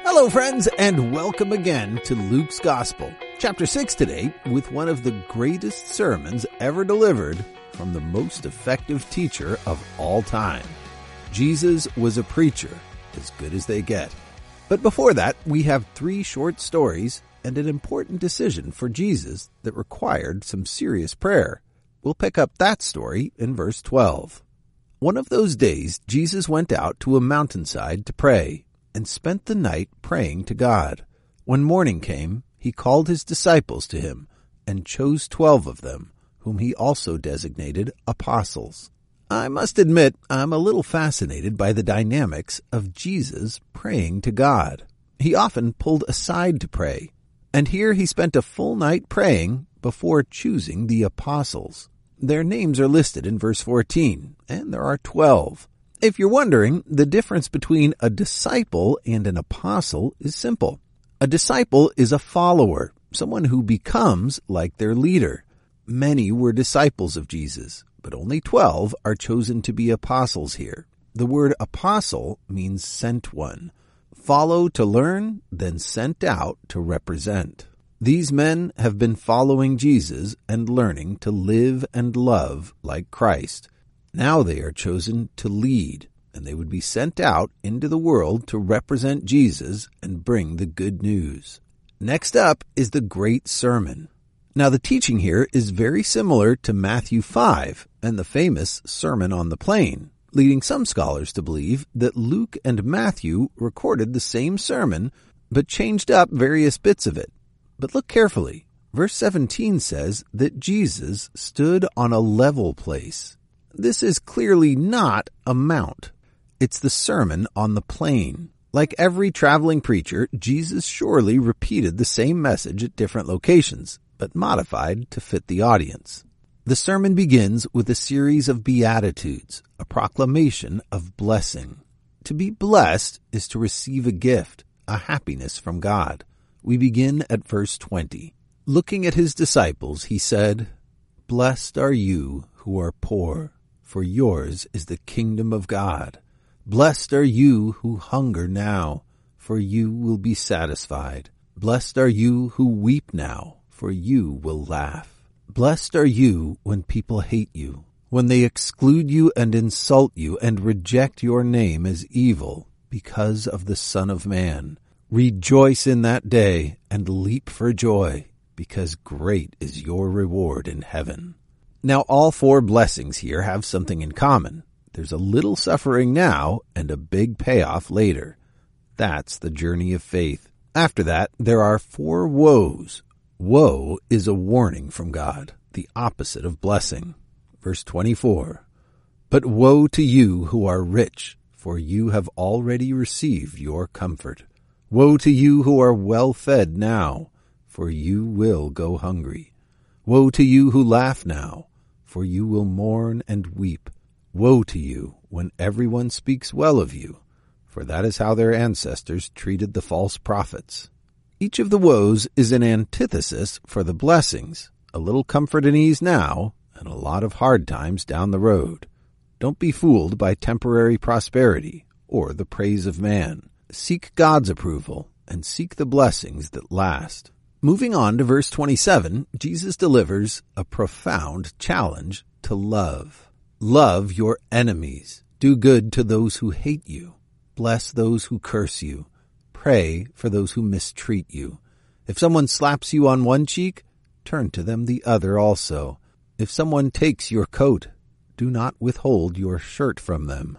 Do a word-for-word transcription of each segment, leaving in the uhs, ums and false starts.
Hello, friends, and welcome again to Luke's Gospel, chapter six today, with one of the greatest sermons ever delivered from the most effective teacher of all time. Jesus was a preacher, as good as they get. But before that, we have three short stories and an important decision for Jesus that required some serious prayer. We'll pick up that story in verse twelve. One of those days, Jesus went out to a mountainside to pray, and spent the night praying to God. When morning came, he called his disciples to him, and chose twelve of them, whom he also designated apostles. I must admit, I'm a little fascinated by the dynamics of Jesus praying to God. He often pulled aside to pray, and here he spent a full night praying before choosing the apostles. Their names are listed in verse fourteen, and there are twelve. If you're wondering, the difference between a disciple and an apostle is simple. A disciple is a follower, someone who becomes like their leader. Many were disciples of Jesus, but only twelve are chosen to be apostles here. The word apostle means sent one. Follow to learn, then sent out to represent. These men have been following Jesus and learning to live and love like Christ. Now they are chosen to lead, and they would be sent out into the world to represent Jesus and bring the good news. Next up is the Great Sermon. Now the teaching here is very similar to Matthew five and the famous Sermon on the Plain, leading some scholars to believe that Luke and Matthew recorded the same sermon but changed up various bits of it. But look carefully. Verse seventeen says that Jesus stood on a level place. This is clearly not a mount. It's the Sermon on the Plain. Like every traveling preacher, Jesus surely repeated the same message at different locations, but modified to fit the audience. The sermon begins with a series of beatitudes, a proclamation of blessing. To be blessed is to receive a gift, a happiness from God. We begin at verse twenty. Looking at his disciples, he said, "Blessed are you who are poor, for yours is the kingdom of God. Blessed are you who hunger now, for you will be satisfied. Blessed are you who weep now, for you will laugh. Blessed are you when people hate you, when they exclude you and insult you and reject your name as evil because of the Son of Man. Rejoice in that day and leap for joy, because great is your reward in heaven." Now, all four blessings here have something in common. There's a little suffering now and a big payoff later. That's the journey of faith. After that, there are four woes. Woe is a warning from God, the opposite of blessing. Verse twenty-four, "But woe to you who are rich, for you have already received your comfort. Woe to you who are well fed now, for you will go hungry. Woe to you who laugh now, for you will mourn and weep. Woe to you when everyone speaks well of you, for that is how their ancestors treated the false prophets." Each of the woes is an antithesis for the blessings, a little comfort and ease now, and a lot of hard times down the road. Don't be fooled by temporary prosperity or the praise of man. Seek God's approval and seek the blessings that last. Moving on to verse twenty-seven, Jesus delivers a profound challenge to love. Love your enemies. Do good to those who hate you. Bless those who curse you. Pray for those who mistreat you. If someone slaps you on one cheek, turn to them the other also. If someone takes your coat, do not withhold your shirt from them.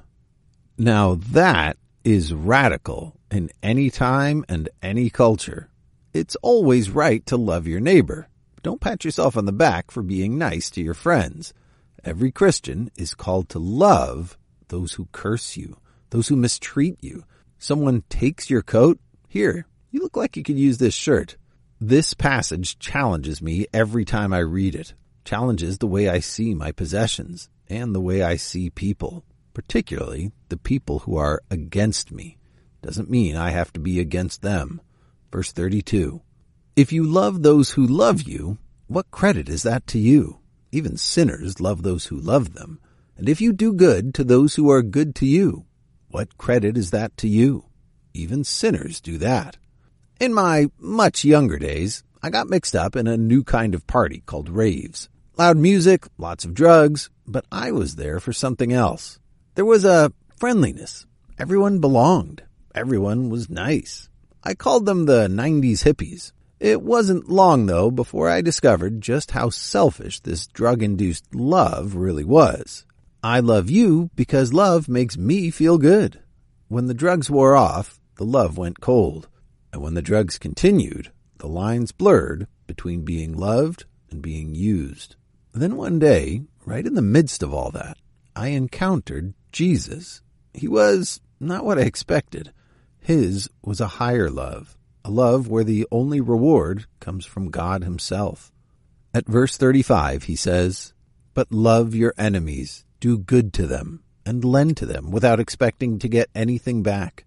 Now that is radical in any time and any culture. It's always right to love your neighbor. Don't pat yourself on the back for being nice to your friends. Every Christian is called to love those who curse you, those who mistreat you. Someone takes your coat. Here, you look like you could use this shirt. This passage challenges me every time I read it. Challenges the way I see my possessions and the way I see people, particularly the people who are against me. Doesn't mean I have to be against them. Verse thirty-two, "If you love those who love you, what credit is that to you? Even sinners love those who love them. And if you do good to those who are good to you, what credit is that to you? Even sinners do that. In my much younger days, I got mixed up in a new kind of party called raves. Loud music, lots of drugs, but I was there for something else. There was a friendliness. Everyone belonged. Everyone was nice. I called them the nineties hippies. It wasn't long, though, before I discovered just how selfish this drug-induced love really was. I love you because love makes me feel good. When the drugs wore off, the love went cold. And when the drugs continued, the lines blurred between being loved and being used. Then one day, right in the midst of all that, I encountered Jesus. He was not what I expected. His was a higher love, a love where the only reward comes from God himself. At verse thirty-five, he says, "But love your enemies, do good to them, and lend to them without expecting to get anything back.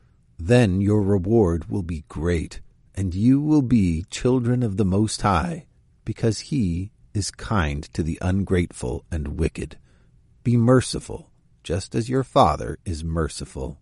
Then your reward will be great, and you will be children of the Most High, because he is kind to the ungrateful and wicked. Be merciful, just as your Father is merciful."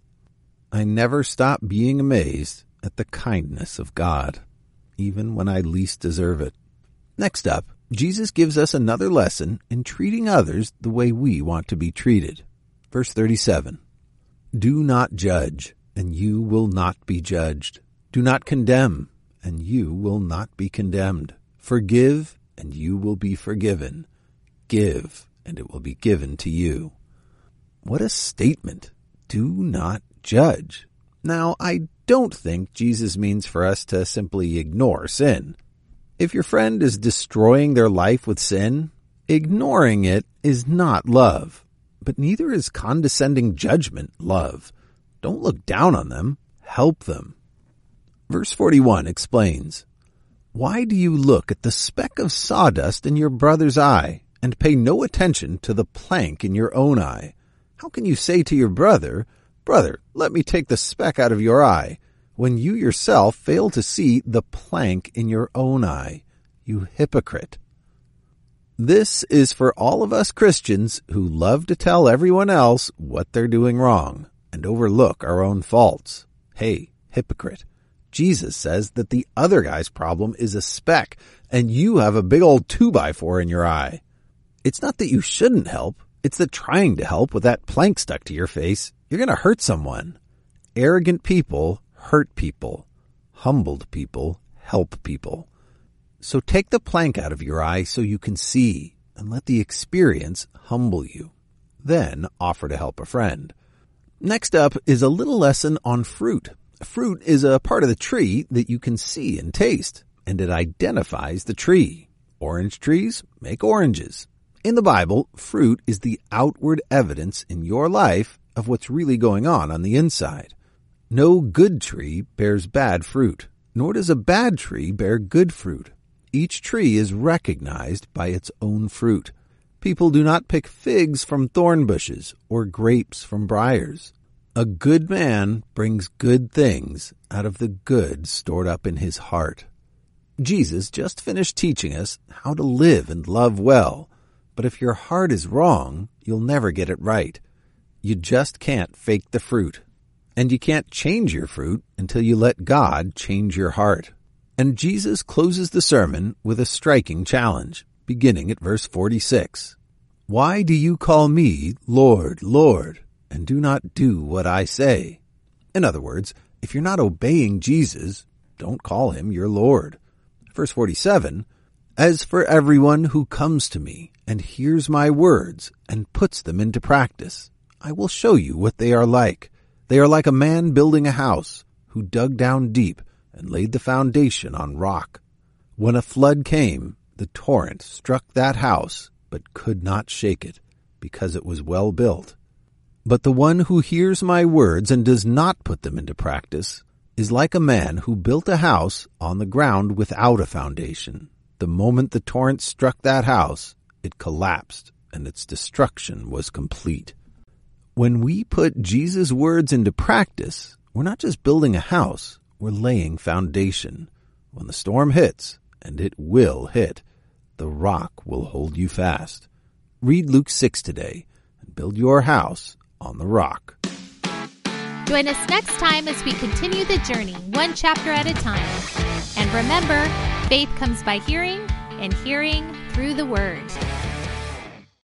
I never stop being amazed at the kindness of God, even when I least deserve it. Next up, Jesus gives us another lesson in treating others the way we want to be treated. Verse thirty-seven, "Do not judge, and you will not be judged. Do not condemn, and you will not be condemned. Forgive, and you will be forgiven. Give, and it will be given to you." What a statement. Do not judge. Now, I don't think Jesus means for us to simply ignore sin. If your friend is destroying their life with sin, ignoring it is not love. But neither is condescending judgment love. Don't look down on them. Help them. Verse forty-one explains, "Why do you look at the speck of sawdust in your brother's eye and pay no attention to the plank in your own eye? How can you say to your brother, 'Brother, let me take the speck out of your eye,' when you yourself fail to see the plank in your own eye? You hypocrite." This is for all of us Christians who love to tell everyone else what they're doing wrong and overlook our own faults. Hey, hypocrite. Jesus says that the other guy's problem is a speck, and you have a big old two by four in your eye. It's not that you shouldn't help. It's that trying to help with that plank stuck to your face, you're going to hurt someone. Arrogant people hurt people. Humbled people help people. So take the plank out of your eye so you can see, and let the experience humble you. Then offer to help a friend. Next up is a little lesson on fruit. Fruit is a part of the tree that you can see and taste, and it identifies the tree. Orange trees make oranges. In the Bible, fruit is the outward evidence in your life of what's really going on on the inside. No good tree bears bad fruit, nor does a bad tree bear good fruit. Each tree is recognized by its own fruit. People do not pick figs from thorn bushes or grapes from briars. A good man brings good things out of the good stored up in his heart. Jesus just finished teaching us how to live and love well. But if your heart is wrong, you'll never get it right. You just can't fake the fruit. And you can't change your fruit until you let God change your heart. And Jesus closes the sermon with a striking challenge, beginning at verse forty-six. "Why do you call me Lord, Lord, and do not do what I say?" In other words, if you're not obeying Jesus, don't call him your Lord. Verse forty-seven, "As for everyone who comes to me and hears my words and puts them into practice, I will show you what they are like. They are like a man building a house who dug down deep and laid the foundation on rock. When a flood came, the torrent struck that house, but could not shake it, because it was well built. But the one who hears my words and does not put them into practice is like a man who built a house on the ground without a foundation. The moment the torrent struck that house, it collapsed, and its destruction was complete." When we put Jesus' words into practice, we're not just building a house, we're laying foundation. When the storm hits, and it will hit, the rock will hold you fast. Read Luke six today and build your house on the rock. Join us next time as we continue the journey, one chapter at a time. And remember, faith comes by hearing, and hearing through the Word.